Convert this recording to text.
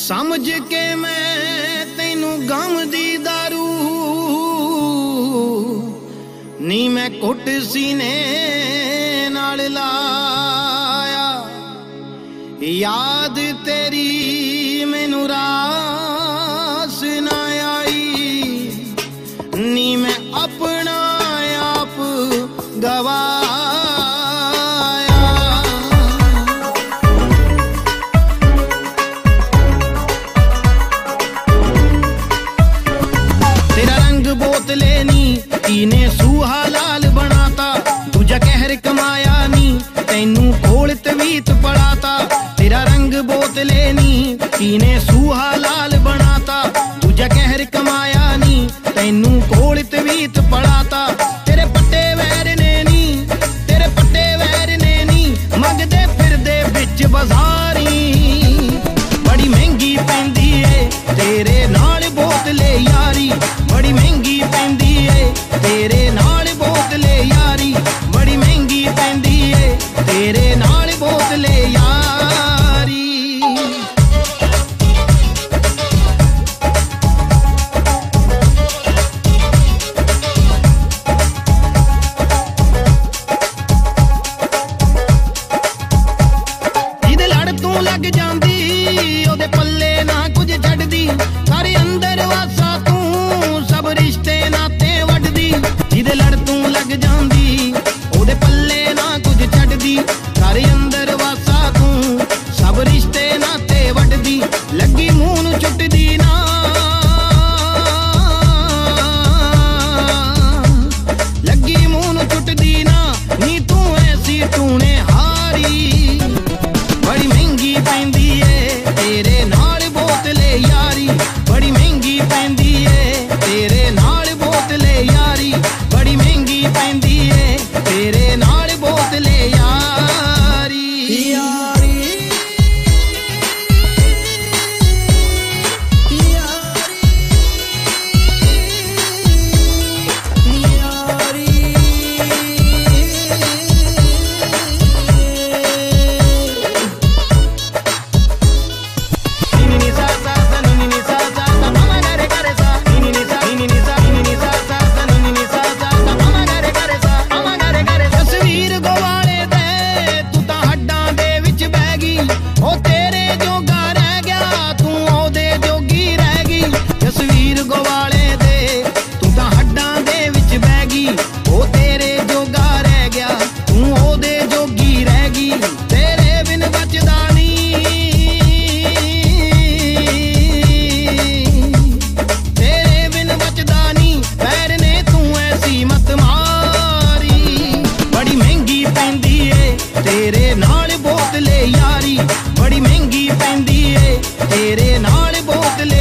समझ के मैं तैनू गम दी दारू नी मैं कुट सीने नाल लाया याद तेरी मैनू रास ना आई नी मैं अपना आप गवाया तेरा रंग बोतले नी कीने सूहा लाल बनाता दूजा कहर कमाया नी तैनू कोल तवीत पड़ाता तेरा रंग बोतले नी कीने सूहा लाल बनाता दूजा कहर कमाया नी तैनू कोल तवीत पड़ाता तेरे पट्टे वैर ने नी तेरे पट्टे वैर ने नी मंगदे फिरदे बिच बाजारी बड़ी महंगी पैंदी है तेरे नाल बोतले यारी बड़ी महंगी पैंदी है तेरे नाल बोतले यारी बड़ी महंगी पैंदी है तेरे नाल बोतले यारी जिदे लड़ तू लग जांदी ओदे पल्ले ना कुछ छड्डदी सारे अंदर वासा तू सब रिश्ते नाते वड्डदी जिदे लड़ तू लग जांदी ओदे पल्ले ना कुछ छड्डदी सारे अंदर वासा तू सब रिश्ते नाते वड्डदी लगी मूंह नूं चुटदी ना लगी मूंह नूं चुटदी ना नी तू ऐसी टूने हारी बड़ी महंगी पैंदी है तेरे नाल बोतले यारी बड़ी महंगी पैंदी है तेरे नाल बोतले यारी बड़ी महंगी पैंदी है तेरे नाल बोतले यारी यारी तस्वीर गवाले दे तू तां हड्डां दे विच बह गई ओ तेरे जोगा रह गया तू ओदे जोगी रह गई तस्वीर गवाले दे तू तां हड्डां दे विच बह गई ओ तेरे जोगा रह गया तू ओदे जोगी रह गई तेरे बिन बचदा तेरे बिन बचदा नी पैर ने तू ऐसी मत मारी बड़ी महंगी पैंदी है तेरे नाल बोतले यारी बड़ी महंगी पैंदी है तेरे नाल बोतले